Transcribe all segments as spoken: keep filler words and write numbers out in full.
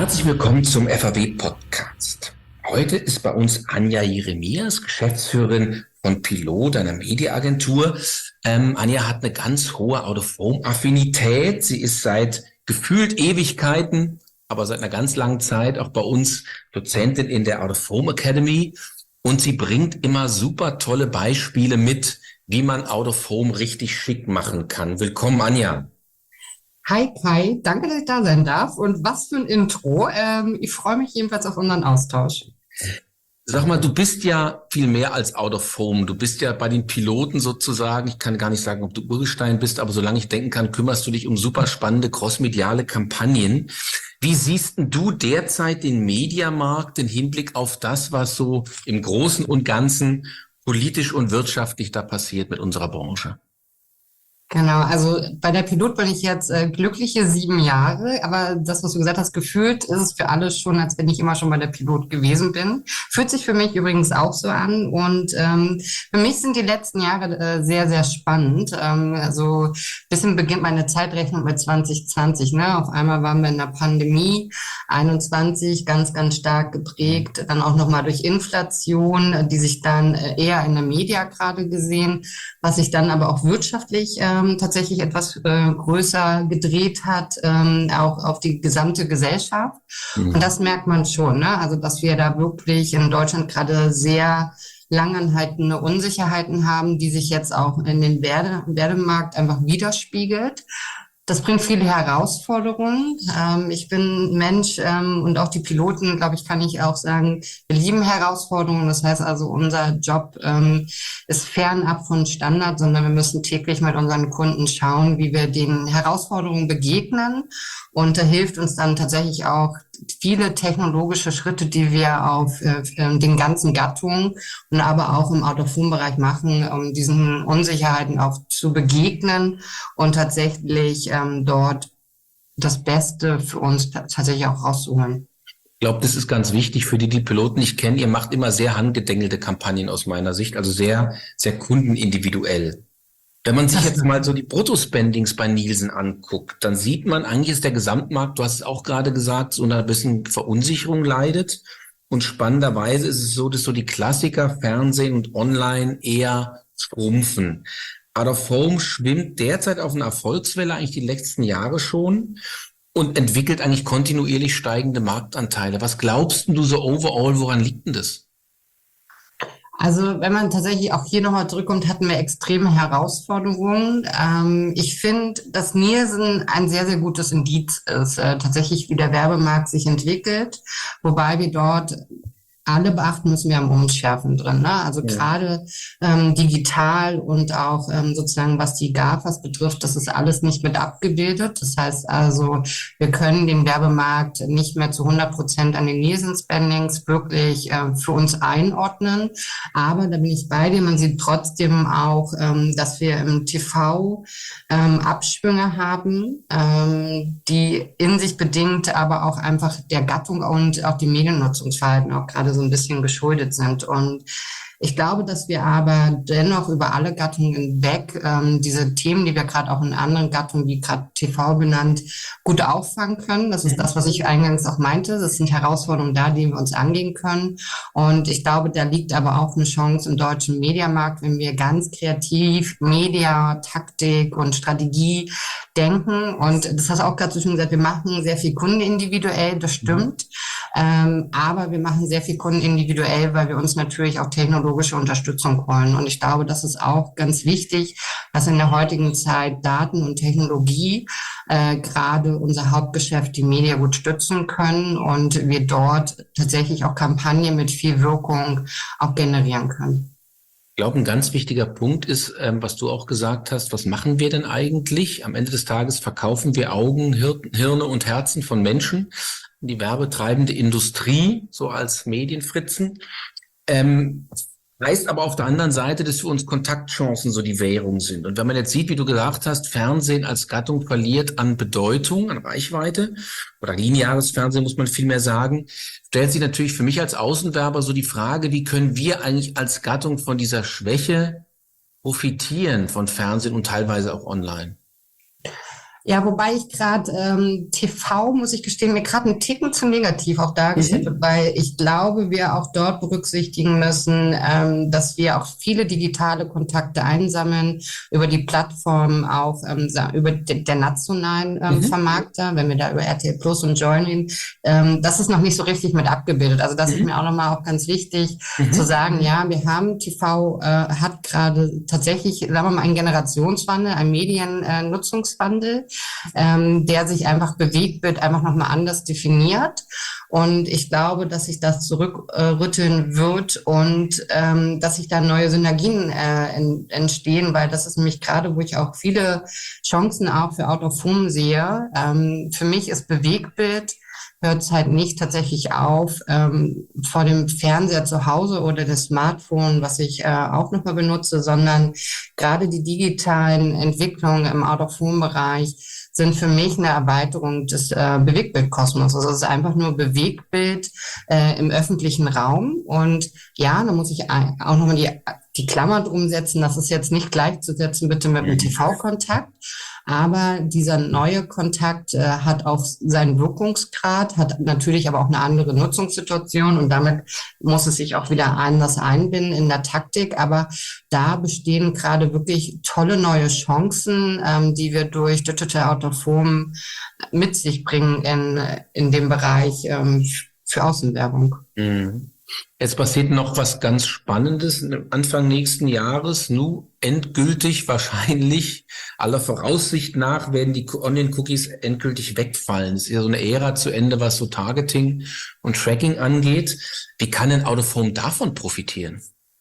Herzlich willkommen zum F A W-Podcast. Heute ist bei uns Anja Jeremias, Geschäftsführerin von Pilot, einer Mediaagentur. Ähm, Anja hat eine ganz hohe Out-of-Home-Affinität. Sie ist seit gefühlt Ewigkeiten, aber seit einer ganz langen Zeit auch bei uns Dozentin in der Out-of-Home Academy. Und sie bringt immer super tolle Beispiele mit, wie man Out-of-Home richtig schick machen kann. Willkommen, Anja. Hi Kai, danke, dass ich da sein darf. Und was für ein Intro. Ähm, ich freue mich jedenfalls auf unseren Austausch. Sag mal, du bist ja viel mehr als Out of Home. Du bist ja bei den Piloten sozusagen. Ich kann gar nicht sagen, ob du Urgestein bist, aber solange ich denken kann, kümmerst du dich um super spannende crossmediale Kampagnen. Wie siehst denn du derzeit den Mediamarkt im Hinblick auf das, was so im Großen und Ganzen politisch und wirtschaftlich da passiert mit unserer Branche? Genau, also bei der Pilot bin ich jetzt äh, glückliche sieben Jahre, aber das, was du gesagt hast, gefühlt ist es für alle schon, als wenn ich immer schon bei der Pilot gewesen bin. Fühlt sich für mich übrigens auch so an und ähm, für mich sind die letzten Jahre äh, sehr, sehr spannend. Ähm, also bisschen beginnt meine Zeitrechnung mit zwanzig zwanzig, ne? Auf einmal waren wir in der Pandemie, einundzwanzig ganz, ganz stark geprägt, dann auch nochmal durch Inflation, die sich dann äh, eher in der Media gerade gesehen, was sich dann aber auch wirtschaftlich äh, tatsächlich etwas äh, größer gedreht hat, ähm, auch auf die gesamte Gesellschaft. Mhm. Und das merkt man schon, ne? Also, dass wir da wirklich in Deutschland gerade sehr langanhaltende Unsicherheiten haben, die sich jetzt auch in den Werde, Werdemarkt einfach widerspiegelt. Das bringt viele Herausforderungen. Ähm, ich bin ein Mensch ähm, und auch die Piloten, glaube ich, kann ich auch sagen, wir lieben Herausforderungen. Das heißt also, unser Job ähm, ist fernab von Standard, sondern wir müssen täglich mit unseren Kunden schauen, wie wir den Herausforderungen begegnen. Und da hilft uns dann tatsächlich auch viele technologische Schritte, die wir auf äh, den ganzen Gattungen und aber auch im Out-of-Home-Bereich machen, um diesen Unsicherheiten auch zu begegnen und tatsächlich ähm, dort das Beste für uns tatsächlich auch rauszuholen. Ich glaube, das ist ganz wichtig für die, die Piloten nicht kennen. Ihr macht immer sehr handgedengelte Kampagnen aus meiner Sicht, also sehr, sehr kundenindividuell. Wenn man sich jetzt mal so die Bruttospendings bei Nielsen anguckt, dann sieht man, eigentlich ist der Gesamtmarkt, du hast es auch gerade gesagt, so einer bisschen Verunsicherung leidet. Und spannenderweise ist es so, dass so die Klassiker Fernsehen und Online eher schrumpfen. Out of Home schwimmt derzeit auf einer Erfolgswelle, eigentlich die letzten Jahre schon, und entwickelt eigentlich kontinuierlich steigende Marktanteile. Was glaubst du so overall, woran liegt denn das? Also wenn man tatsächlich auch hier nochmal zurückkommt, hatten wir extreme Herausforderungen. Ähm, ich finde, dass Nielsen ein sehr, sehr gutes Indiz ist, äh, tatsächlich wie der Werbemarkt sich entwickelt, wobei wir dort alle beachten müssen, wir haben Unschärfen drin, ne? Also Ja. gerade ähm, digital und auch ähm, sozusagen, was die GAFAs betrifft, das ist alles nicht mit abgebildet. Das heißt also, wir können den Werbemarkt nicht mehr zu hundert Prozent an den Nielsen-Spendings wirklich äh, für uns einordnen. Aber da bin ich bei dir. Man sieht trotzdem auch, ähm, dass wir im T V ähm, Abschwünge haben, ähm, die in sich bedingt aber auch einfach der Gattung und auch die Mediennutzungsverhalten auch gerade so ein bisschen geschuldet sind. Und ich glaube, dass wir aber dennoch über alle Gattungen hinweg ähm, diese Themen, die wir gerade auch in anderen Gattungen, wie gerade T V benannt, gut auffangen können. Das ist das, was ich eingangs auch meinte. Das sind Herausforderungen da, die wir uns angehen können. Und ich glaube, da liegt aber auch eine Chance im deutschen Mediamarkt, wenn wir ganz kreativ Media, Taktik und Strategie denken. Und das hast du auch gerade so schön gesagt, wir machen sehr viel kundenindividuell, das stimmt. Ähm, aber wir machen sehr viel Kunden individuell, weil wir uns natürlich auch technologische Unterstützung holen. Und ich glaube, das ist auch ganz wichtig, dass in der heutigen Zeit Daten und Technologie äh, gerade unser Hauptgeschäft, die Media, gut stützen können und wir dort tatsächlich auch Kampagnen mit viel Wirkung auch generieren können. Ich glaube, ein ganz wichtiger Punkt ist, ähm, was du auch gesagt hast, was machen wir denn eigentlich? Am Ende des Tages verkaufen wir Augen, Hir- Hirne und Herzen von Menschen, die werbetreibende Industrie, so als Medienfritzen. Ähm, heißt aber auf der anderen Seite, dass für uns Kontaktchancen so die Währung sind. Und wenn man jetzt sieht, wie du gesagt hast, Fernsehen als Gattung verliert an Bedeutung, an Reichweite, oder lineares Fernsehen muss man viel mehr sagen, stellt sich natürlich für mich als Außenwerber so die Frage, wie können wir eigentlich als Gattung von dieser Schwäche profitieren von Fernsehen und teilweise auch online? Ja, wobei ich gerade ähm, T V, muss ich gestehen, mir gerade einen Ticken zu negativ auch dargestellt wird, Mhm. weil ich glaube, wir auch dort berücksichtigen müssen, ähm, dass wir auch viele digitale Kontakte einsammeln über die Plattform, auch ähm, sa- über de der nationalen ähm, Mhm. Vermarkter, wenn wir da über R T L Plus und Join reden. Ähm, das ist noch nicht so richtig mit abgebildet. Also das ist mir Mhm. auch nochmal auch ganz wichtig zu Mhm. sagen, ja, wir haben T V, äh, hat gerade tatsächlich, sagen wir mal, einen Generationswandel, einen Mediennutzungswandel, ähm, der sich einfach bewegt wird, einfach nochmal anders definiert. Und ich glaube, dass sich das zurückrütteln äh, wird und ähm, dass sich da neue Synergien äh, en, entstehen, weil das ist nämlich gerade, wo ich auch viele Chancen auch für Out of Home sehe. Ähm, für mich ist Bewegtbild hört es halt nicht tatsächlich auf ähm, vor dem Fernseher zu Hause oder das Smartphone, was ich äh, auch nochmal benutze, sondern gerade die digitalen Entwicklungen im Out-of-Home-Bereich sind für mich eine Erweiterung des äh, Bewegtbildkosmos. Also es ist einfach nur Bewegtbild äh, im öffentlichen Raum. Und ja, da muss ich auch nochmal die, die Klammer drum setzen. Das ist jetzt nicht gleichzusetzen bitte mit einem T V-Kontakt. Aber dieser neue Kontakt äh, hat auch seinen Wirkungsgrad, hat natürlich aber auch eine andere Nutzungssituation und damit muss es sich auch wieder anders einbinden in der Taktik. Aber da bestehen gerade wirklich tolle neue Chancen, ähm, die wir durch Digital Out of Home mit sich bringen in, in dem Bereich ähm, für Außenwerbung. Mhm. Jetzt passiert noch was ganz Spannendes Anfang nächsten Jahres. Nu endgültig wahrscheinlich aller Voraussicht nach werden die Online-Cookies endgültig wegfallen. Es ist ja so eine Ära zu Ende, was so Targeting und Tracking angeht. Wie kann denn Out of Home davon profitieren?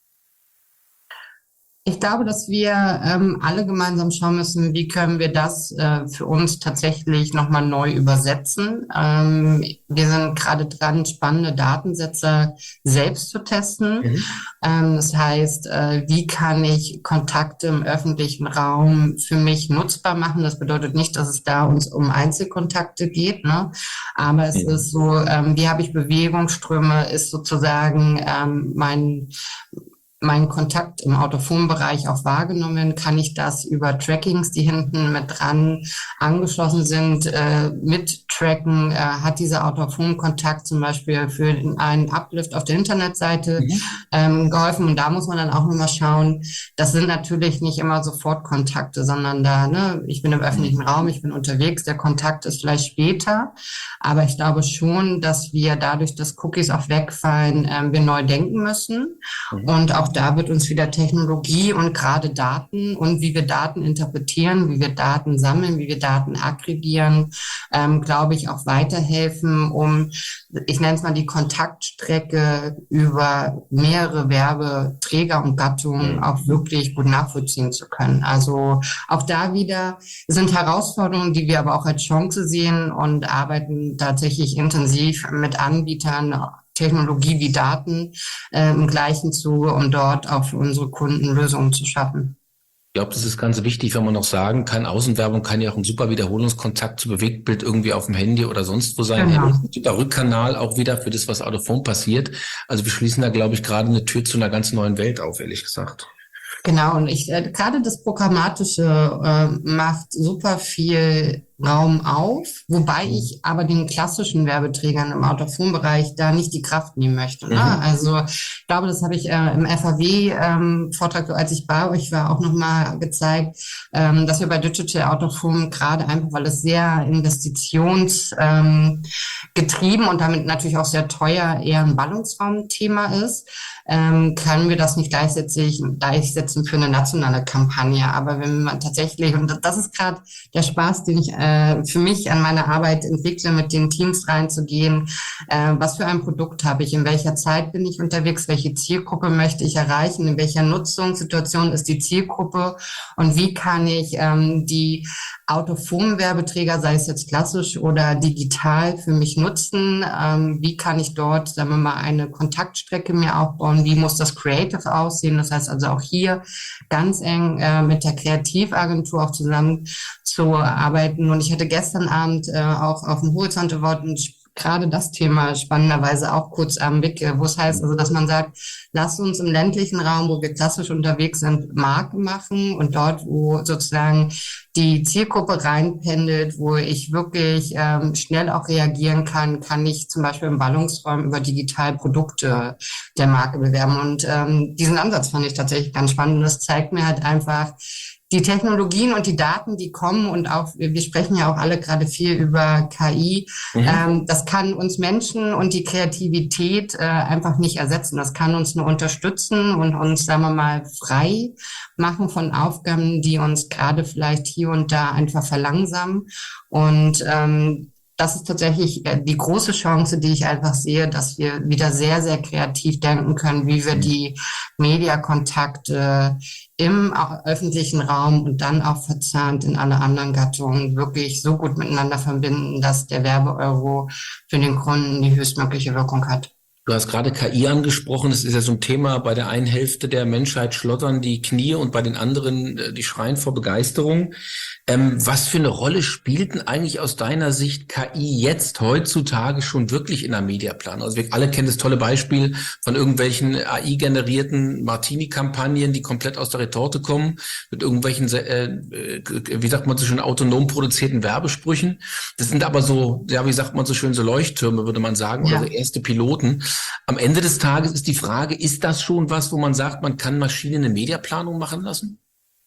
Ich glaube, dass wir ähm, alle gemeinsam schauen müssen, wie können wir das äh, für uns tatsächlich nochmal neu übersetzen. Ähm, wir sind gerade dran, spannende Datensätze selbst zu testen. Mhm. Ähm, das heißt, äh, wie kann ich Kontakte im öffentlichen Raum für mich nutzbar machen? Das bedeutet nicht, dass es da uns um Einzelkontakte geht, ne? Aber es ist Mhm. so, ähm, wie habe ich Bewegungsströme, ist sozusagen ähm, mein meinen Kontakt im Out-of-Home-Bereich auch wahrgenommen? Kann ich das über Trackings, die hinten mit dran angeschlossen sind, äh, mit tracken? Äh, hat dieser Out-of-Home-Kontakt zum Beispiel für einen Uplift auf der Internetseite Mhm. ähm, geholfen? Und da muss man dann auch nochmal schauen, das sind natürlich nicht immer sofort Kontakte, sondern da, ne, ich bin im öffentlichen Mhm. Raum, ich bin unterwegs, der Kontakt ist vielleicht später. Aber ich glaube schon, dass wir dadurch, dass Cookies auch wegfallen, ähm, wir neu denken müssen. Mhm. Und auch da wird uns wieder Technologie und gerade Daten und wie wir Daten interpretieren, wie wir Daten sammeln, wie wir Daten aggregieren, ähm, glaube ich, auch weiterhelfen, um, ich nenne es mal die Kontaktstrecke über mehrere Werbeträger und Gattungen Mhm. auch wirklich gut nachvollziehen zu können. Also auch da wieder sind Herausforderungen, die wir aber auch als Chance sehen und arbeiten tatsächlich intensiv mit Anbietern, Technologie wie Daten äh, im gleichen Zuge, um dort auch für unsere Kunden Lösungen zu schaffen. Ich glaube, das ist ganz wichtig, wenn man noch sagen kann, Außenwerbung kann ja auch ein super Wiederholungskontakt zu Bewegtbild irgendwie auf dem Handy oder sonst wo sein. Hey, das Genau. ist ein super Rückkanal auch wieder für das, was Out of Home passiert. Also wir schließen da, glaube ich, gerade eine Tür zu einer ganz neuen Welt auf, ehrlich gesagt. Genau, und ich äh, gerade das Programmatische äh, macht super viel Raum auf, wobei ich aber den klassischen Werbeträgern im Out-of-Home-Bereich da nicht die Kraft nehmen möchte. Ne? Mhm. Also ich glaube, das habe ich äh, im F A W-Vortrag, ähm, als ich bei euch war, auch nochmal gezeigt, ähm, dass wir bei Digital Out-of-Home gerade einfach, weil es sehr investitionsgetrieben ähm, getrieben und damit natürlich auch sehr teuer eher ein Ballungsraumthema ist, ähm, können wir das nicht gleichsetzen, gleichsetzen für eine nationale Kampagne. Aber wenn man tatsächlich, und das ist gerade der Spaß, den ich äh, für mich an meiner Arbeit entwickle, mit den Teams reinzugehen, äh, was für ein Produkt habe ich, in welcher Zeit bin ich unterwegs, welche Zielgruppe möchte ich erreichen, in welcher Nutzungssituation ist die Zielgruppe und wie kann ich ähm, die Out-of-Home-Werbeträger, sei es jetzt klassisch oder digital, für mich nutzen? Ähm, wie kann ich dort, sagen wir mal, eine Kontaktstrecke mir aufbauen? Wie muss das Creative aussehen? Das heißt also auch hier ganz eng äh, mit der Kreativagentur auch zusammen zu arbeiten. Und ich hatte gestern Abend äh, auch auf dem Horizont Award ein gerade das Thema spannenderweise auch kurz am Blick, äh, wo es heißt, also dass man sagt, lasst uns im ländlichen Raum, wo wir klassisch unterwegs sind, Marken machen und dort, wo sozusagen die Zielgruppe reinpendelt, wo ich wirklich ähm, schnell auch reagieren kann, kann ich zum Beispiel im Ballungsraum über digital Produkte der Marke bewerben. Und ähm, diesen Ansatz fand ich tatsächlich ganz spannend. Und das zeigt mir halt einfach, die Technologien und die Daten, die kommen und auch, wir sprechen ja auch alle gerade viel über K I, Mhm. ähm, das kann uns Menschen und die Kreativität äh, einfach nicht ersetzen. Das kann uns nur unterstützen und uns, sagen wir mal, frei machen von Aufgaben, die uns gerade vielleicht hier und da einfach verlangsamen. Und ähm, das ist tatsächlich äh, die große Chance, die ich einfach sehe, dass wir wieder sehr, sehr kreativ denken können, wie wir die Mediakontakte im öffentlichen Raum und dann auch verzahnt in alle anderen Gattungen wirklich so gut miteinander verbinden, dass der Werbeeuro für den Kunden die höchstmögliche Wirkung hat. Du hast gerade K I angesprochen. Das ist ja so ein Thema, bei der einen Hälfte der Menschheit schlottern die Knie und bei den anderen, äh, die schreien vor Begeisterung. Ähm, was für eine Rolle spielt denn eigentlich aus deiner Sicht K I jetzt heutzutage schon wirklich in der Mediaplanung? Also wir alle kennen das tolle Beispiel von irgendwelchen A I-generierten Martini-Kampagnen, die komplett aus der Retorte kommen, mit irgendwelchen, äh, äh, wie sagt man so schön, autonom produzierten Werbesprüchen. Das sind aber so, ja, wie sagt man so schön, so Leuchttürme, würde man sagen, oder Ja. so erste Piloten. Am Ende des Tages ist die Frage, ist das schon was, wo man sagt, man kann Maschinen eine Mediaplanung machen lassen?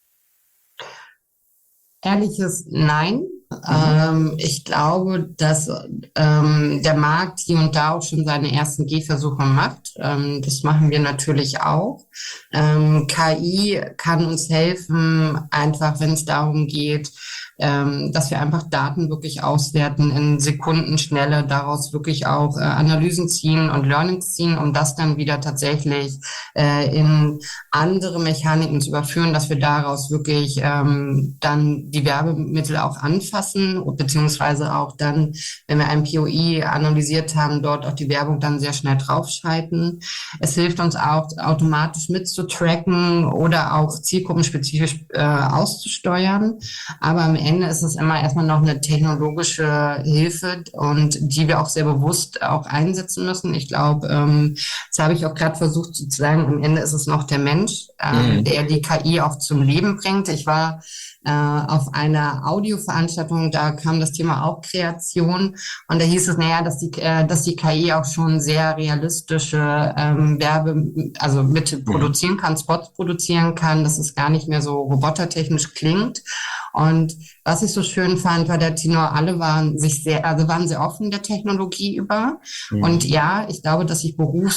Ehrliches Nein. Mhm. Ähm, ich glaube, dass ähm, der Markt hier und da auch schon seine ersten Gehversuche macht. Ähm, das machen wir natürlich auch. Ähm, K I kann uns helfen, einfach wenn es darum geht, ähm, dass wir einfach Daten wirklich auswerten in Sekundenschnelle, daraus wirklich auch äh, Analysen ziehen und Learnings ziehen, um das dann wieder tatsächlich äh, in andere Mechaniken zu überführen, dass wir daraus wirklich ähm, dann die Werbemittel auch anfassen, beziehungsweise auch dann, wenn wir ein P O I analysiert haben, dort auch die Werbung dann sehr schnell draufschalten. Es hilft uns auch automatisch mitzutracken oder auch zielgruppenspezifisch äh, auszusteuern. Aber am Ende ist es immer erstmal noch eine technologische Hilfe und die wir auch sehr bewusst auch einsetzen müssen. Ich glaube, ähm, das habe ich auch gerade versucht zu sagen, am Ende ist es noch der Mensch, ähm, Mhm. der die K I auch zum Leben bringt. Ich war äh, auf einer Audioveranstaltung, da kam das Thema auch Kreation und da hieß es, naja, dass die, äh, dass die K I auch schon sehr realistische ähm, Werbe, also mit Mhm. produzieren kann, Spots produzieren kann, dass es gar nicht mehr so robotertechnisch klingt. Und was ich so schön fand, war der Tenor, alle waren sich sehr, also waren sehr offen der Technologie über. Und Mhm. ja, ich glaube, dass sich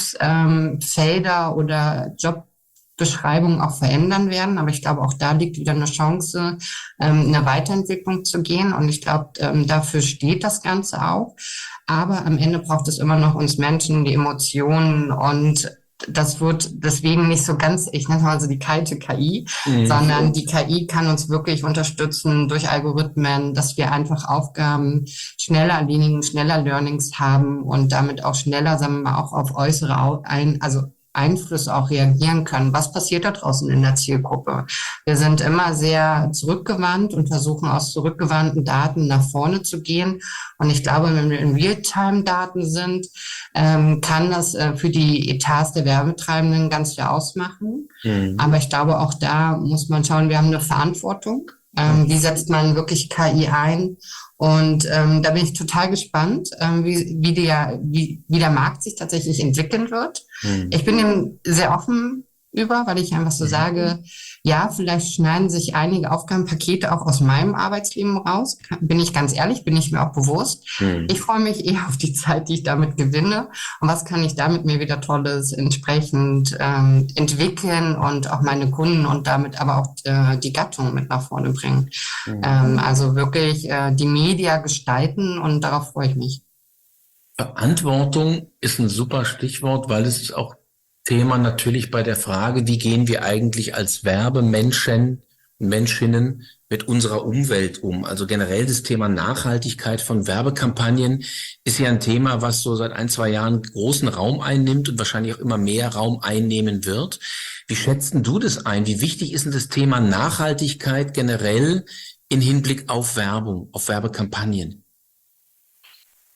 Berufsfelder ähm, oder Jobbeschreibungen auch verändern werden. Aber ich glaube, auch da liegt wieder eine Chance, ähm, in eine Weiterentwicklung zu gehen. Und ich glaube, ähm, dafür steht das Ganze auch. Aber am Ende braucht es immer noch uns Menschen, die Emotionen und das wird deswegen nicht so ganz, ich nenne es mal so die kalte K I, Mhm. sondern die K I kann uns wirklich unterstützen durch Algorithmen, dass wir einfach Aufgaben schneller erledigen, schneller Learnings haben und damit auch schneller, sagen wir mal, auch auf äußere ein, also Einflüsse auch reagieren können. Was passiert da draußen in der Zielgruppe? Wir sind immer sehr zurückgewandt und versuchen aus zurückgewandten Daten nach vorne zu gehen. Und ich glaube, wenn wir in Realtime-Daten sind, ähm, kann das äh, für die Etats der Werbetreibenden ganz viel ausmachen. Mhm. Aber ich glaube, auch da muss man schauen, wir haben eine Verantwortung. Ähm, wie Mhm. setzt man wirklich K I ein? Und ähm, da bin ich total gespannt, ähm, wie, wie, der, wie, wie der Markt sich tatsächlich entwickeln wird. Ich bin dem sehr offen über, weil ich einfach so Mhm. sage, ja, vielleicht schneiden sich einige Aufgabenpakete auch aus meinem Arbeitsleben raus. Bin ich ganz ehrlich, bin ich mir auch bewusst. Ich Mhm. freue mich eher auf die Zeit, die ich damit gewinne. Und was kann ich damit mir wieder Tolles entsprechend ähm, entwickeln und auch meine Kunden und damit aber auch äh, die Gattung mit nach vorne bringen. Mhm. Ähm, also wirklich äh, die Media gestalten und darauf freue ich mich. Verantwortung ist ein super Stichwort, weil es ist auch Thema natürlich bei der Frage, wie gehen wir eigentlich als Werbemenschen und Menschinnen mit unserer Umwelt um? Also generell das Thema Nachhaltigkeit von Werbekampagnen ist ja ein Thema, was so seit ein, zwei Jahren großen Raum einnimmt und wahrscheinlich auch immer mehr Raum einnehmen wird. Wie schätzt denn du das ein? Wie wichtig ist denn das Thema Nachhaltigkeit generell in Hinblick auf Werbung, auf Werbekampagnen?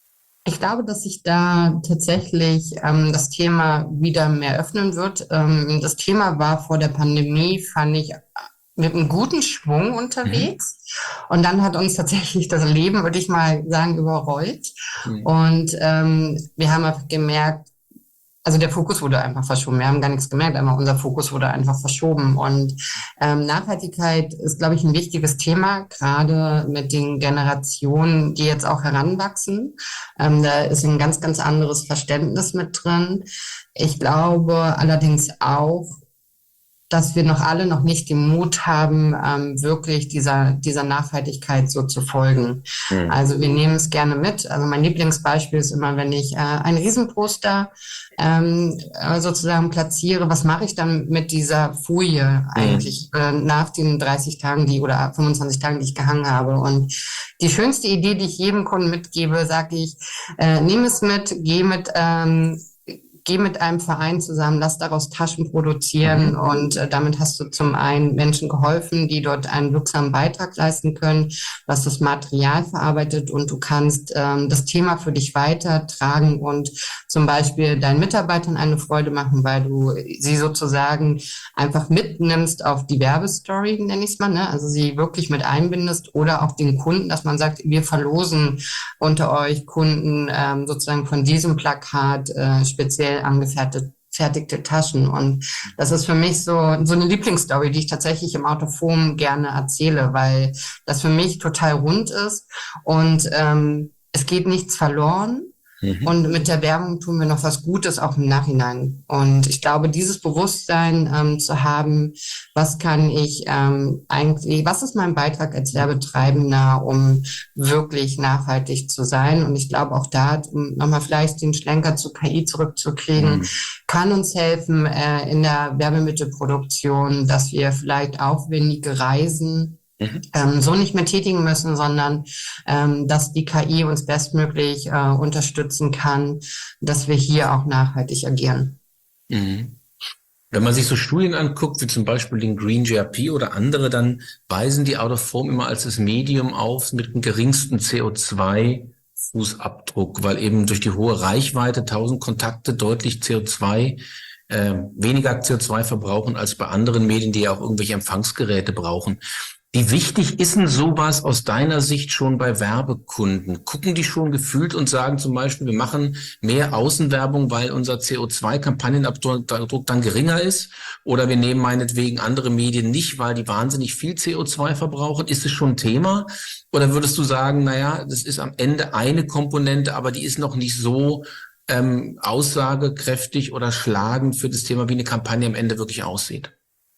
Ich glaube, dass sich da tatsächlich ähm, das Thema wieder mehr öffnen wird. Ähm, das Thema war vor der Pandemie, fand ich, mit einem guten Schwung Mhm. unterwegs. Und dann hat uns tatsächlich das Leben, würde ich mal sagen, überrollt. Mhm. Und ähm, wir haben einfach gemerkt, also der Fokus wurde einfach verschoben. Wir haben gar nichts gemerkt, aber unser Fokus wurde einfach verschoben. Und ähm, Nachhaltigkeit ist, glaube ich, ein wichtiges Thema, gerade mit den Generationen, die jetzt auch heranwachsen. Ähm, da ist ein ganz, ganz anderes Verständnis mit drin. Ich glaube allerdings auch, dass wir noch alle noch nicht den Mut haben, ähm, wirklich dieser, dieser Nachhaltigkeit so zu folgen. Mhm. Also wir nehmen es gerne mit. Also mein Lieblingsbeispiel ist immer, wenn ich äh, ein Riesenposter ähm, äh, sozusagen platziere, was mache ich dann mit dieser Folie Mhm. eigentlich äh, nach den dreißig Tagen, die oder fünfundzwanzig Tagen, die ich gehangen habe? Und die schönste Idee, die ich jedem Kunden mitgebe, sage ich, äh, nimm es mit, geh mit ähm, geh mit einem Verein zusammen, lass daraus Taschen produzieren Mhm. und äh, damit hast du zum einen Menschen geholfen, die dort einen wirksamen Beitrag leisten können, du hast das Material verarbeitet und du kannst ähm, das Thema für dich weitertragen und zum Beispiel deinen Mitarbeitern eine Freude machen, weil du sie sozusagen einfach mitnimmst auf die Werbestory, nenne ich es mal, ne? Also sie wirklich mit einbindest oder auch den Kunden, dass man sagt, wir verlosen unter euch Kunden ähm, sozusagen von diesem Plakat äh, speziell angefertigte fertigte Taschen. Und das ist für mich so, so eine Lieblingsstory, die ich tatsächlich im Autophon gerne erzähle, weil das für mich total rund ist und ähm, es geht nichts verloren. Mhm. Und mit der Werbung tun wir noch was Gutes auch im Nachhinein. Und ich glaube, dieses Bewusstsein ähm, zu haben, was kann ich ähm, eigentlich, was ist mein Beitrag als Werbetreibender, um wirklich nachhaltig zu sein? Und ich glaube auch da, um nochmal vielleicht den Schlenker zu K I zurückzukriegen, Mhm. kann uns helfen äh, in der Werbemittelproduktion, dass wir vielleicht aufwendige Reisen Mhm. ähm, so nicht mehr tätigen müssen, sondern ähm, dass die K I uns bestmöglich äh, unterstützen kann, dass wir hier auch nachhaltig agieren. Mhm. Wenn man sich so Studien anguckt, wie zum Beispiel den Green G R P oder andere, dann weisen die Out of Home immer als das Medium auf mit dem geringsten C O zwei Fußabdruck, weil eben durch die hohe Reichweite tausend Kontakte deutlich C O zwei, äh, weniger C O zwei verbrauchen als bei anderen Medien, die ja auch irgendwelche Empfangsgeräte brauchen. Wie wichtig ist denn sowas aus deiner Sicht schon bei Werbekunden? Gucken die schon gefühlt und sagen zum Beispiel, wir machen mehr Außenwerbung, weil unser C O zwei Kampagnenabdruck dann geringer ist? Oder wir nehmen meinetwegen andere Medien nicht, weil die wahnsinnig viel C O zwei verbrauchen? Ist es schon ein Thema? Oder würdest du sagen, naja, das ist am Ende eine Komponente, aber die ist noch nicht so ähm, aussagekräftig oder schlagend für das Thema, wie eine Kampagne am Ende wirklich aussieht?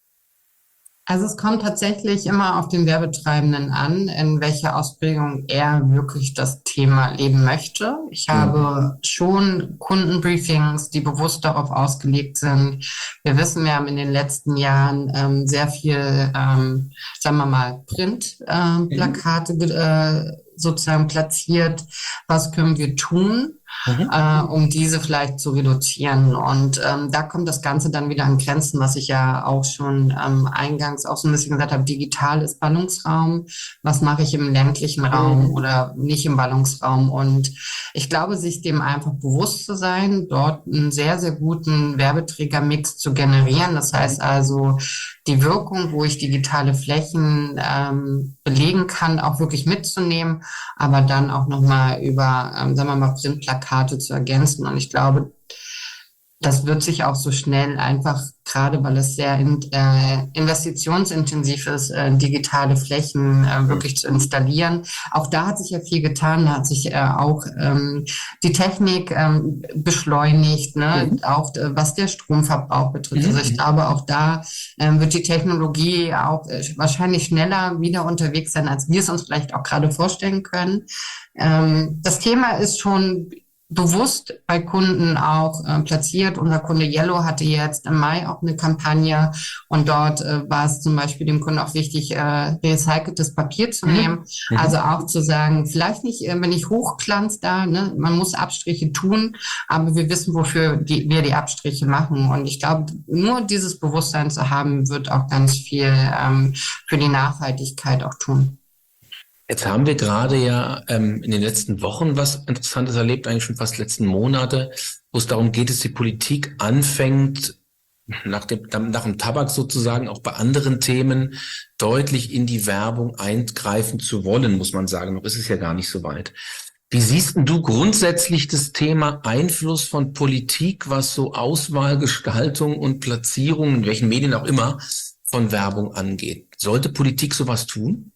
Also es kommt tatsächlich immer auf den Werbetreibenden an, in welcher Ausprägung er wirklich das Thema leben möchte. Ich Mhm. habe schon Kundenbriefings, die bewusst darauf ausgelegt sind. Wir wissen, wir haben in den letzten Jahren ähm, sehr viel, ähm, sagen wir mal, Mhm. Printplakate äh, sozusagen platziert. Was können wir tun? Mhm. Äh, um diese vielleicht zu reduzieren. Und ähm, da kommt das Ganze dann wieder an Grenzen, was ich ja auch schon ähm, eingangs auch so ein bisschen gesagt habe, digital ist Ballungsraum. Was mache ich im ländlichen Raum Mhm. oder nicht im Ballungsraum? Und ich glaube, sich dem einfach bewusst zu sein, dort einen sehr, sehr guten Werbeträgermix zu generieren. Das heißt also, die Wirkung, wo ich digitale Flächen ähm, belegen kann, auch wirklich mitzunehmen, aber dann auch nochmal über, ähm, sagen wir mal, Printplakate zu ergänzen. Und ich glaube, das wird sich auch so schnell einfach, gerade weil es sehr in, äh, investitionsintensiv ist, äh, digitale Flächen äh, Mhm. wirklich zu installieren. Auch da hat sich ja viel getan, da hat sich äh, auch ähm, die Technik ähm, beschleunigt, ne? Mhm. Auch äh, was der Stromverbrauch betrifft. Also ich Mhm. glaube, auch da ähm, wird die Technologie auch äh, wahrscheinlich schneller wieder unterwegs sein, als wir es uns vielleicht auch gerade vorstellen können. Ähm, das Thema ist schon bewusst bei Kunden auch äh, platziert. Unser Kunde Yellow hatte jetzt im Mai auch eine Kampagne und dort äh, war es zum Beispiel dem Kunden auch wichtig, äh, recyceltes Papier zu nehmen. Mhm. Also Mhm. auch zu sagen, vielleicht nicht, äh, wenn ich Hochglanz da, ne, man muss Abstriche tun, aber wir wissen, wofür die, wir die Abstriche machen. Und ich glaube, nur dieses Bewusstsein zu haben, wird auch ganz viel ähm, für die Nachhaltigkeit auch tun. Jetzt haben wir gerade ja ähm, in den letzten Wochen was Interessantes erlebt, eigentlich schon fast letzten Monate, wo es darum geht, dass die Politik anfängt, nach dem, nach dem Tabak sozusagen auch bei anderen Themen deutlich in die Werbung eingreifen zu wollen, muss man sagen. Noch ist es ja gar nicht so weit. Wie siehst denn du grundsätzlich das Thema Einfluss von Politik, was so Auswahl, Gestaltung und Platzierung, in welchen Medien auch immer, von Werbung angeht? Sollte Politik sowas tun?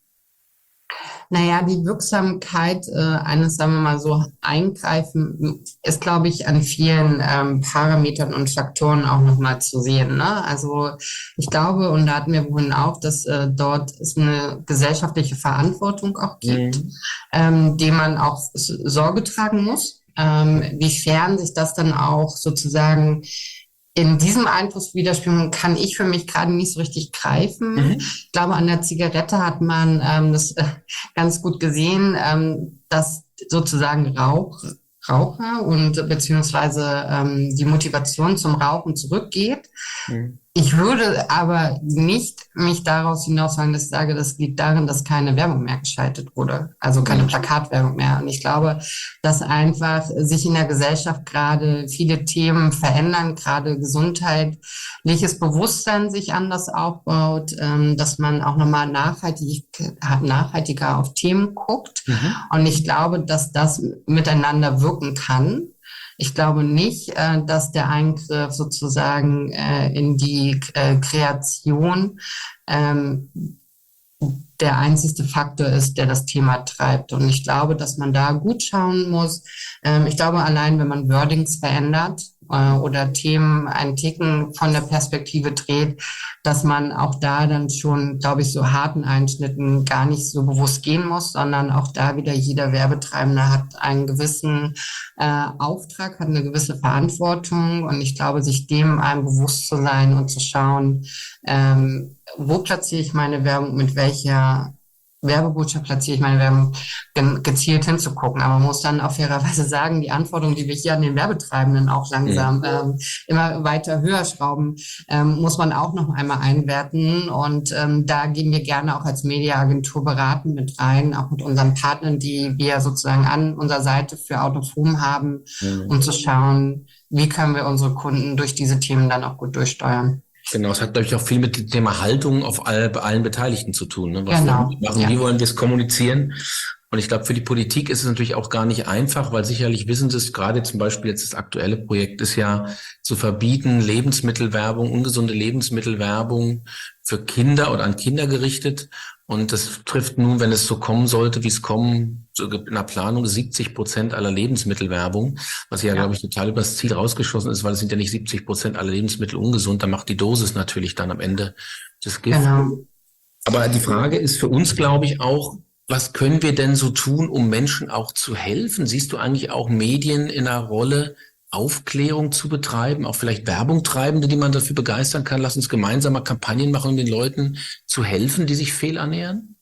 Naja, die Wirksamkeit äh, eines, sagen wir mal so, Eingreifen ist, glaube ich, an vielen ähm, Parametern und Faktoren auch nochmal zu sehen. Ne? Also ich glaube, und da hatten wir vorhin auch, dass äh, dort es eine gesellschaftliche Verantwortung auch gibt, mhm. ähm, dem man auch Sorge tragen muss. Ähm, wiefern sich das dann auch sozusagen in diesem Einfluss widerspiegeln, kann ich für mich gerade nicht so richtig greifen. Mhm. Ich glaube, an der Zigarette hat man ähm, das äh, ganz gut gesehen, ähm, dass sozusagen Rauch, Raucher und beziehungsweise ähm, die Motivation zum Rauchen zurückgeht. Mhm. Ich würde aber nicht mich daraus hinaus sagen, dass ich sage, das liegt darin, dass keine Werbung mehr geschaltet wurde, also keine Plakatwerbung mehr. Und ich glaube, dass einfach sich in der Gesellschaft gerade viele Themen verändern, gerade gesundheitliches Bewusstsein sich anders aufbaut, dass man auch nochmal nachhaltig, nachhaltiger auf Themen guckt. Mhm. Und ich glaube, dass das miteinander wirken kann. Ich glaube nicht, äh, dass der Eingriff sozusagen äh, in die äh, Kreation ähm, der einzigste Faktor ist, der das Thema treibt. Und ich glaube, dass man da gut schauen muss. Ähm, ich glaube, allein wenn man Wordings verändert äh, oder Themen einen Ticken von der Perspektive dreht, dass man auch da dann schon, glaube ich, so harten Einschnitten gar nicht so bewusst gehen muss, sondern auch da wieder jeder Werbetreibende hat einen gewissen äh, Auftrag, hat eine gewisse Verantwortung. Und ich glaube, sich dem einem bewusst zu sein und zu schauen, ähm, wo platziere ich meine Werbung, mit welcher Werbebotschaft platziere ich meine Werbung, gezielt hinzugucken. Aber man muss dann auch fairerweise sagen, die Anforderungen, die wir hier an den Werbetreibenden auch langsam mhm. ähm, immer weiter höher schrauben, ähm, muss man auch noch einmal einwerten. Und ähm, da gehen wir gerne auch als Mediaagentur beraten mit rein, auch mit unseren Partnern, die wir sozusagen an unserer Seite für Out of Home haben, mhm. um zu schauen, wie können wir unsere Kunden durch diese Themen dann auch gut durchsteuern. Genau, es hat, glaube ich, auch viel mit dem Thema Haltung auf all, bei allen Beteiligten zu tun. Ne? Was genau. wollen wir machen, ja. wie wollen wir es kommunizieren? Und ich glaube, für die Politik ist es natürlich auch gar nicht einfach, weil sicherlich wissen Sie es, gerade zum Beispiel jetzt das aktuelle Projekt ist ja zu verbieten, Lebensmittelwerbung, ungesunde Lebensmittelwerbung für Kinder oder an Kinder gerichtet. Und das trifft nun, wenn es so kommen sollte, wie es kommen, so in der Planung siebzig Prozent aller Lebensmittelwerbung, was ja, ja. glaube ich, total übers Ziel rausgeschossen ist, weil es sind ja nicht siebzig Prozent aller Lebensmittel ungesund, da macht die Dosis natürlich dann am Ende das Gift. Genau. Aber die Frage ist für uns, glaube ich, auch, was können wir denn so tun, um Menschen auch zu helfen? Siehst du eigentlich auch Medien in einer Rolle, Aufklärung zu betreiben, auch vielleicht Werbung treibende, die man dafür begeistern kann? Lass uns gemeinsam mal Kampagnen machen, um den Leuten zu helfen, die sich fehlernähren?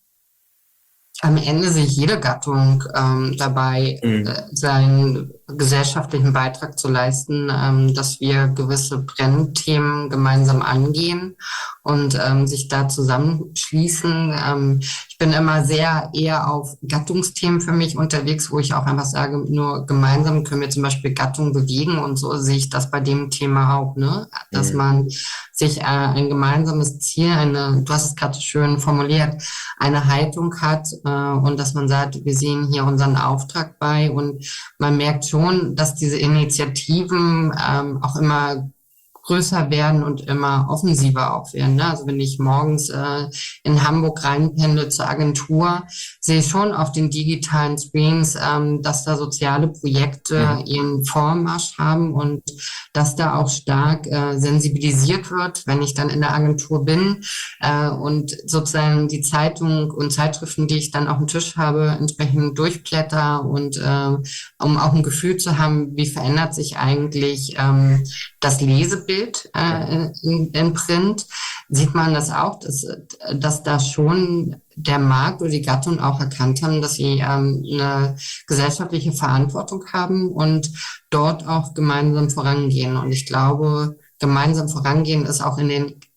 Am Ende sehe ich jede Gattung ähm, dabei, mhm. äh, seinen gesellschaftlichen Beitrag zu leisten, ähm, dass wir gewisse Brennthemen gemeinsam angehen und ähm, sich da zusammenschließen. Ähm, ich bin immer sehr eher auf Gattungsthemen für mich unterwegs, wo ich auch einfach sage, nur gemeinsam können wir zum Beispiel Gattungen bewegen, und so sehe ich das bei dem Thema auch, ne? Dass mhm. man sich äh, ein gemeinsames Ziel, eine, du hast es gerade schön formuliert, eine Haltung hat äh, und dass man sagt, wir sehen hier unseren Auftrag bei, und man merkt schon, dass diese Initiativen ähm, auch immer größer werden und immer offensiver auch werden. Ne? Also wenn ich morgens äh, in Hamburg reinpendel zur Agentur, sehe ich schon auf den digitalen Screens, ähm, dass da soziale Projekte mhm. ihren Vormarsch haben und dass da auch stark äh, sensibilisiert wird, wenn ich dann in der Agentur bin äh, und sozusagen die Zeitung und Zeitschriften, die ich dann auf dem Tisch habe, entsprechend durchblätter, und äh, um auch ein Gefühl zu haben, wie verändert sich eigentlich ähm, das Lesebild äh, in, in Print, sieht man das auch, dass, dass da schon der Markt oder die Gattung auch erkannt haben, dass sie ähm, eine gesellschaftliche Verantwortung haben und dort auch gemeinsam vorangehen. Und ich glaube, gemeinsam vorangehen ist auch in den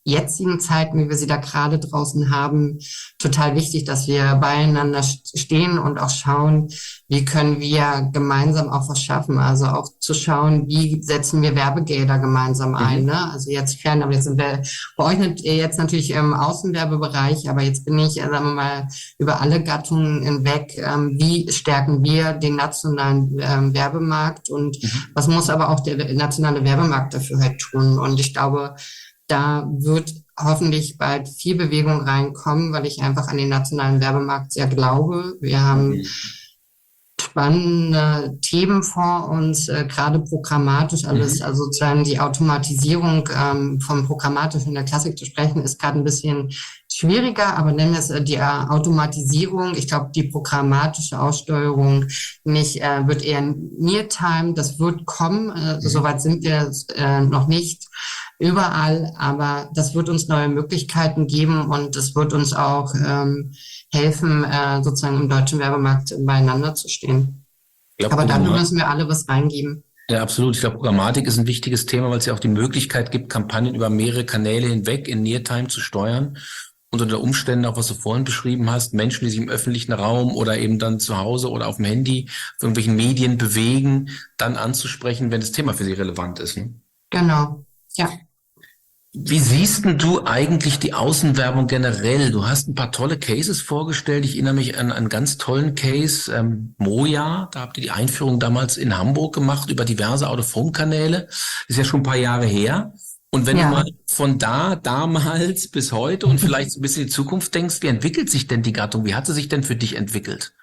jetzigen Zeiten, wie wir sie da gerade draußen haben, total wichtig, dass wir beieinander stehen und auch schauen, wie können wir gemeinsam auch was schaffen. Also auch zu schauen, wie setzen wir Werbegelder gemeinsam ein. Mhm. Ne? Also jetzt fern, aber jetzt sind wir bei euch nicht, jetzt natürlich im Außenwerbebereich, aber jetzt bin ich, sagen wir mal, über alle Gattungen hinweg. Ähm, wie stärken wir den nationalen ähm, Werbemarkt und Mhm. was muss aber auch der nationale Werbemarkt dafür halt tun? Und ich glaube, da wird hoffentlich bald viel Bewegung reinkommen, weil ich einfach an den nationalen Werbemarkt sehr glaube. Wir haben Mhm. spannende Themen vor uns, äh, gerade programmatisch alles, Mhm. also sozusagen die Automatisierung ähm, vom Programmatischen in der Klassik zu sprechen, ist gerade ein bisschen schwieriger, aber nennen wir es äh, die äh, Automatisierung. Ich glaube, die programmatische Aussteuerung nicht, äh, wird eher near-time, das wird kommen, äh, Mhm. soweit sind wir äh, noch nicht überall, aber das wird uns neue Möglichkeiten geben und es wird uns auch ähm, helfen, äh, sozusagen im deutschen Werbemarkt beieinander zu stehen. Ich glaube, Aber dafür Programmat müssen wir alle was reingeben. ja, absolut. Ich glaube, Programmatik ist ein wichtiges Thema, weil es ja auch die Möglichkeit gibt, Kampagnen über mehrere Kanäle hinweg in Near-Time zu steuern und unter Umständen auch, was du vorhin beschrieben hast, Menschen, die sich im öffentlichen Raum oder eben dann zu Hause oder auf dem Handy auf irgendwelchen Medien bewegen, dann anzusprechen, wenn das Thema für sie relevant ist. Ne? Genau. Ja. Wie siehst denn du eigentlich die Außenwerbung generell? Du hast ein paar tolle Cases vorgestellt. Ich erinnere mich an einen ganz tollen Case, ähm, Moja. Da habt ihr die Einführung damals in Hamburg gemacht über diverse Out-of-Home-Kanäle. Ist ja schon ein paar Jahre her. Und wenn du mal Ja. von da, damals bis heute und vielleicht so ein bisschen in die Zukunft denkst, wie entwickelt sich denn die Gattung? Wie hat sie sich denn für dich entwickelt?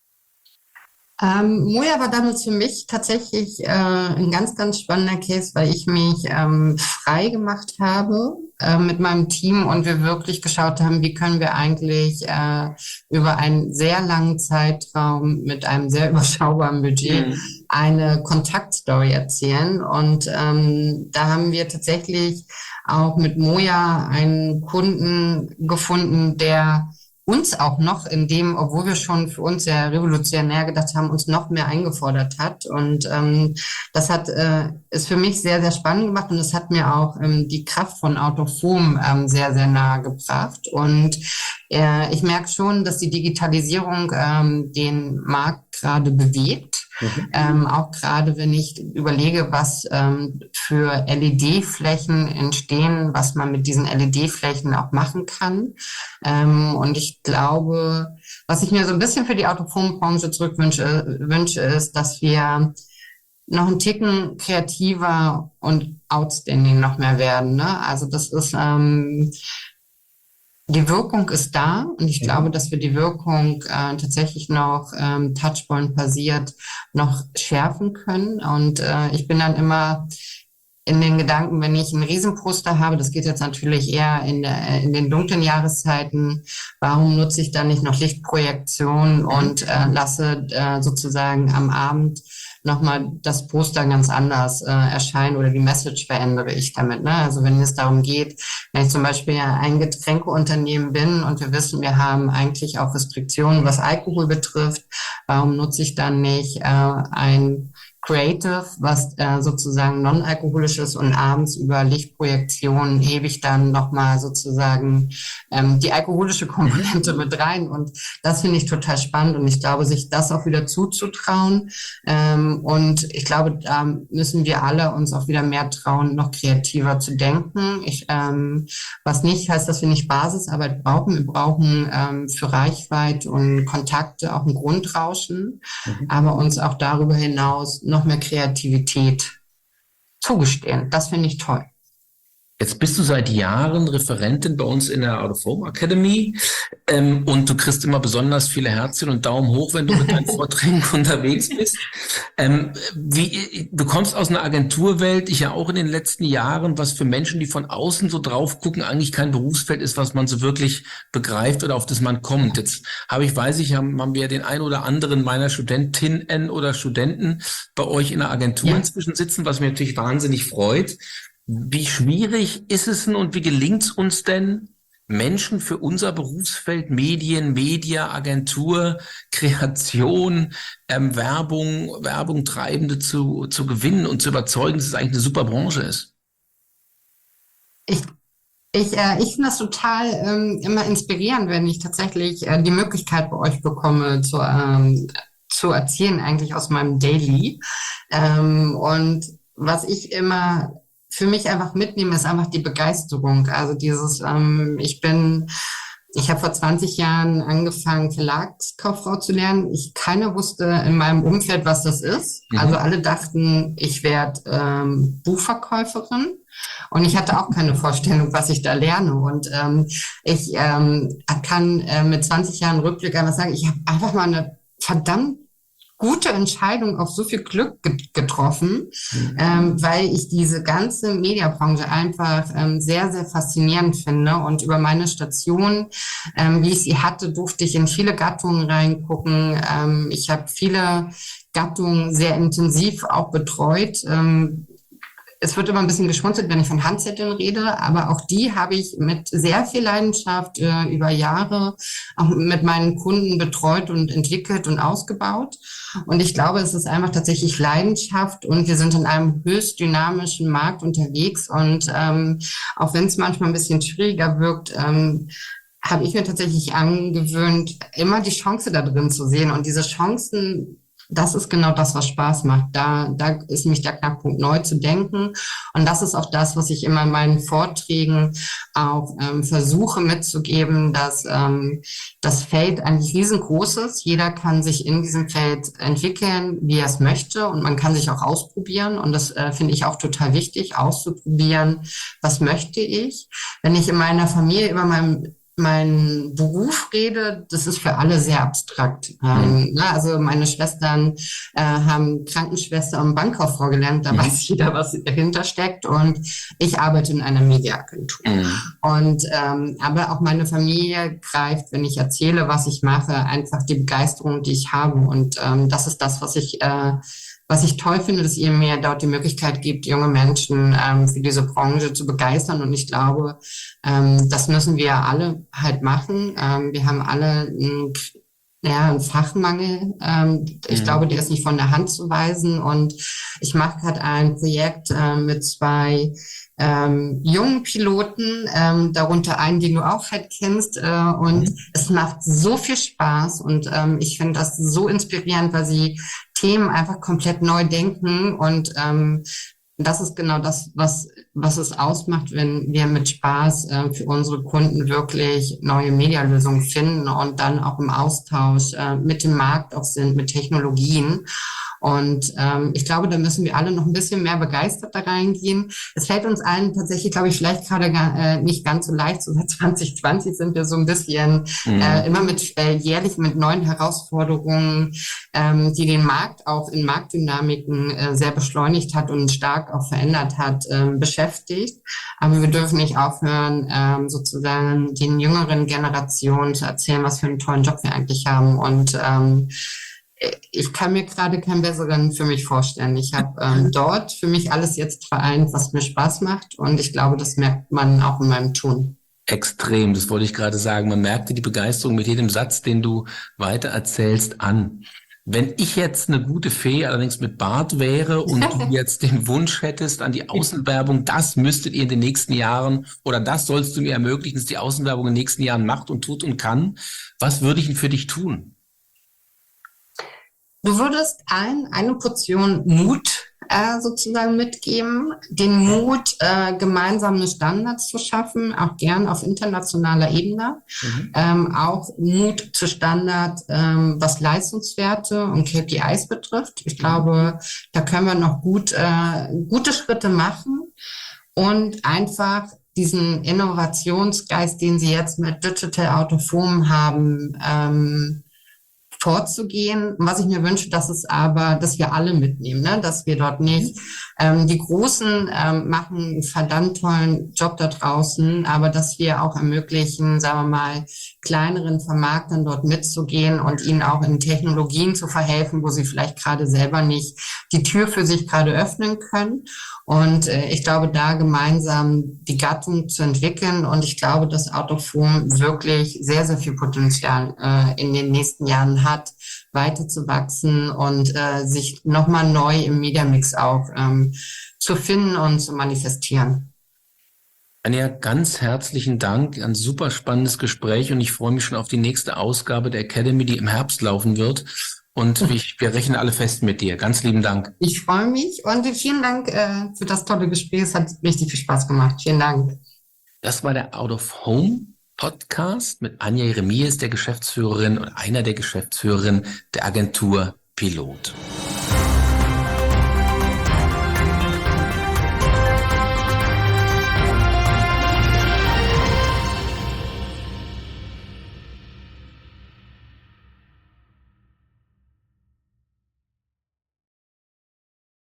Ähm, Moja war damals für mich tatsächlich äh, ein ganz, ganz spannender Case, weil ich mich ähm, frei gemacht habe äh, mit meinem Team und wir wirklich geschaut haben, wie können wir eigentlich äh, über einen sehr langen Zeitraum mit einem sehr überschaubaren Budget Mhm. eine Kontaktstory erzählen. Und ähm, da haben wir tatsächlich auch mit Moja einen Kunden gefunden, der uns auch noch in dem, obwohl wir schon für uns sehr revolutionär gedacht haben, uns noch mehr eingefordert hat. Und ähm, das hat äh, ist für mich sehr, sehr spannend gemacht und es hat mir auch ähm, die Kraft von Autofom ähm, sehr, sehr nahe gebracht. Und äh, ich merke schon, dass die Digitalisierung ähm, den Markt gerade bewegt. Mhm. Ähm, auch gerade wenn ich überlege, was ähm, für L E D-Flächen entstehen, was man mit diesen L E D-Flächen auch machen kann. Ähm, und ich glaube, was ich mir so ein bisschen für die Autofombranche zurückwünsche, wünsche, ist, dass wir noch einen Ticken kreativer und outstanding noch mehr werden. Ne? Also das ist ähm, die Wirkung ist da und ich glaube, Mhm. dass wir die Wirkung äh, tatsächlich noch ähm, Touchpoint-basiert noch schärfen können. Und äh, ich bin dann immer in den Gedanken, wenn ich einen Riesenposter habe, das geht jetzt natürlich eher in, der, in den dunklen Jahreszeiten, warum nutze ich dann nicht noch Lichtprojektion Mhm. und äh, lasse äh, sozusagen am Abend nochmal das Poster ganz anders äh, erscheinen oder die Message verändere ich damit. Ne? Also wenn es darum geht, wenn ich zum Beispiel ein Getränkeunternehmen bin und wir wissen, wir haben eigentlich auch Restriktionen, was Alkohol betrifft, warum nutze ich dann nicht äh, ein Creative, was äh, sozusagen non-alkoholisch ist und abends über Lichtprojektion hebe ich dann nochmal sozusagen ähm, die alkoholische Mhm. Komponente mit rein. Und das finde ich total spannend und ich glaube, sich das auch wieder zuzutrauen. Ähm, und ich glaube, da müssen wir alle uns auch wieder mehr trauen, noch kreativer zu denken. Ich, ähm, was nicht heißt, dass wir nicht Basisarbeit brauchen. Wir brauchen ähm, für Reichweite und Kontakte auch ein Grundrauschen, Mhm. aber uns auch darüber hinaus noch mehr Kreativität zugestehen. Das finde ich toll. Jetzt bist du seit Jahren Referentin bei uns in der Out of Home Academy, ähm, und du kriegst immer besonders viele Herzchen und Daumen hoch, wenn du mit deinen Vorträgen unterwegs bist. Ähm, wie, du kommst aus einer Agenturwelt, ich ja auch in den letzten Jahren, was für Menschen, die von außen so drauf gucken, eigentlich kein Berufsfeld ist, was man so wirklich begreift oder auf das man kommt. Jetzt habe ich, weiß ich, haben, haben wir den ein oder anderen meiner Studentinnen oder Studenten bei euch in der Agentur Ja. inzwischen sitzen, was mich natürlich wahnsinnig freut. Wie schwierig ist es denn und wie gelingt es uns denn, Menschen für unser Berufsfeld Medien, Media, Agentur, Kreation, ähm, Werbung, Werbung Treibende zu, zu gewinnen und zu überzeugen, dass es eigentlich eine super Branche ist? Ich Ich, äh, ich finde das total ähm, immer inspirierend, wenn ich tatsächlich äh, die Möglichkeit bei euch bekomme, zu, ähm, zu erzählen, eigentlich aus meinem Daily. Ähm, und was ich immer für mich einfach mitnehme, ist einfach die Begeisterung. Also dieses, ähm, ich bin Ich habe vor zwanzig Jahren angefangen, Verlagskauffrau zu lernen. Ich, keiner wusste in meinem Umfeld, was das ist. Also Mhm. alle dachten, ich werde ähm, Buchverkäuferin. Und ich hatte auch keine Vorstellung, was ich da lerne. Und ähm, ich ähm, kann äh, mit zwanzig Jahren Rückblick einfach sagen, ich habe einfach mal eine verdammt gute Entscheidung auf so viel Glück getroffen, Mhm. ähm, weil ich diese ganze Mediabranche einfach ähm, sehr, sehr faszinierend finde. Und über meine Station, ähm, wie ich sie hatte, durfte ich in viele Gattungen reingucken. Ähm, ich habe viele Gattungen sehr intensiv auch betreut. Ähm, es wird immer ein bisschen geschmunzelt, wenn ich von Handzetteln rede, aber auch die habe ich mit sehr viel Leidenschaft äh, über Jahre auch mit meinen Kunden betreut und entwickelt und ausgebaut. Und ich glaube, es ist einfach tatsächlich Leidenschaft und wir sind in einem höchst dynamischen Markt unterwegs. Und ähm, auch wenn es manchmal ein bisschen schwieriger wirkt, ähm, habe ich mir tatsächlich angewöhnt, immer die Chance da drin zu sehen. Und diese Chancen, das ist genau das, was Spaß macht. Da, da ist nämlich der Knackpunkt, neu zu denken. Und das ist auch das, was ich immer in meinen Vorträgen auch ähm, versuche mitzugeben, dass ähm, das Feld eigentlich riesengroß ist. Jeder kann sich in diesem Feld entwickeln, wie er es möchte. Und man kann sich auch ausprobieren. Und das äh, finde ich auch total wichtig, auszuprobieren, was möchte ich. Wenn ich in meiner Familie über meinem mein Beruf rede, das ist für alle sehr abstrakt. Mhm. Ähm, ne? Also meine Schwestern äh, haben Krankenschwester und Bankkauffrau gelernt, da Mhm. weiß jeder, was dahinter steckt. Und ich arbeite in einer Mediaagentur. Mhm. Und ähm, aber auch meine Familie greift, wenn ich erzähle, was ich mache, einfach die Begeisterung, die ich habe. Und ähm, das ist das, was ich äh, was ich toll finde, dass ihr mir dort die Möglichkeit gibt, junge Menschen ähm, für diese Branche zu begeistern. Und ich glaube, ähm, das müssen wir alle halt machen. Ähm, wir haben alle einen, ja, einen Fachmangel. Ähm, ich glaube, Mhm. der ist nicht von der Hand zu weisen. Und ich mache gerade ein Projekt äh, mit zwei ähm, jungen Piloten, ähm, darunter einen, den du auch halt kennst. Äh, und Mhm. es macht so viel Spaß. Und ähm, ich finde das so inspirierend, weil sie Themen einfach komplett neu denken. Und ähm, das ist genau das, was, was es ausmacht, wenn wir mit Spaß äh, für unsere Kunden wirklich neue Medialösungen finden und dann auch im Austausch äh, mit dem Markt auch sind, mit Technologien. Und ähm, ich glaube, da müssen wir alle noch ein bisschen mehr begeistert da reingehen. Es fällt uns allen tatsächlich, glaube ich, vielleicht gerade gar, äh, nicht ganz so leicht. So seit zwanzig zwanzig sind wir so ein bisschen äh, Mhm. immer mit äh, jährlich mit neuen Herausforderungen, ähm, die den Markt auch in Marktdynamiken äh, sehr beschleunigt hat und stark auch verändert hat, ähm, beschäftigt. Aber wir dürfen nicht aufhören, ähm, sozusagen den jüngeren Generationen zu erzählen, was für einen tollen Job wir eigentlich haben. Und ähm, ich kann mir gerade keinen besseren für mich vorstellen. Ich habe ähm, dort für mich alles jetzt vereint, was mir Spaß macht. Und ich glaube, das merkt man auch in meinem Tun. Extrem, das wollte ich gerade sagen. Man merkte die Begeisterung mit jedem Satz, den du weiter erzählst, an. Wenn ich jetzt eine gute Fee, allerdings mit Bart wäre und du jetzt den Wunsch hättest an die Außenwerbung, das müsstet ihr in den nächsten Jahren oder das sollst du mir ermöglichen, dass die Außenwerbung in den nächsten Jahren macht und tut und kann, was würde ich denn für dich tun? Du würdest allen eine Portion Mut äh, sozusagen mitgeben, den Mut, äh, gemeinsame Standards zu schaffen, auch gern auf internationaler Ebene, Mhm. ähm, auch Mut zu Standard, ähm, was Leistungswerte und K P Is betrifft. Ich Mhm. glaube, da können wir noch gut, äh, gute Schritte machen und einfach diesen Innovationsgeist, den Sie jetzt mit Digital Out of Home haben, ähm, vorzugehen. Was ich mir wünsche, dass es aber, dass wir alle mitnehmen, ne? Dass wir dort nicht, Mhm. ähm, die Großen ähm, machen einen verdammt tollen Job da draußen, aber dass wir auch ermöglichen, sagen wir mal, kleineren Vermarktern dort mitzugehen und ihnen auch in Technologien zu verhelfen, wo sie vielleicht gerade selber nicht die Tür für sich gerade öffnen können. Und äh, ich glaube, da gemeinsam die Gattung zu entwickeln. Und ich glaube, dass Out of Home wirklich sehr, sehr viel Potenzial äh, in den nächsten Jahren hat, weiter zu wachsen und äh, sich nochmal neu im Mediamix auch ähm, zu finden und zu manifestieren. Anja, ganz herzlichen Dank, ein super spannendes Gespräch und ich freue mich schon auf die nächste Ausgabe der Academy, die im Herbst laufen wird. Und ich, wir rechnen alle fest mit dir. Ganz lieben Dank. Ich freue mich und vielen Dank äh, für das tolle Gespräch. Es hat richtig viel Spaß gemacht. Vielen Dank. Das war der Out of Home Podcast mit Anja Jeremias, der Geschäftsführerin und einer der Geschäftsführerinnen der Agentur Pilot.